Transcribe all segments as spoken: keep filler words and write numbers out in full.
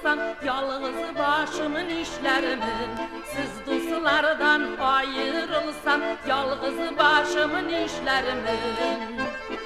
ayrılsam yalğız başımın işlerimin. Siz dostlardan ayrılsam yalğız başımın işlerimin.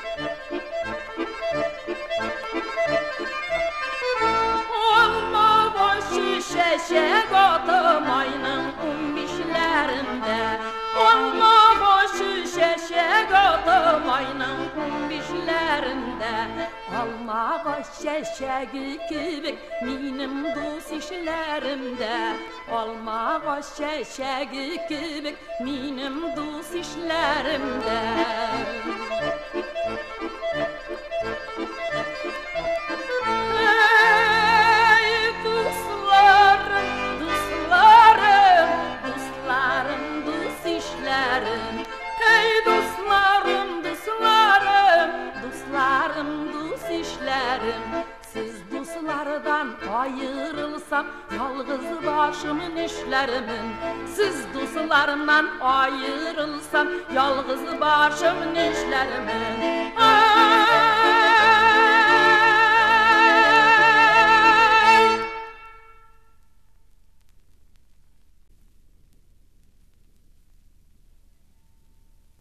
Olma boş şişe kotamayının on beşlerinde. Olma boş şişe kotamayının on beşlerinde. Alma boş şişe gibi benim dost işlerimde. Alma boş şişe gibi benim dost işlerimde. Ey dostlarım, dostlarım, dostlarım, dost işlerim. Siz dostlardan ayrılsam yalğız başımın işlerimin. Siz dostlarımdan ayrılsam yalğız başımın işlerimin.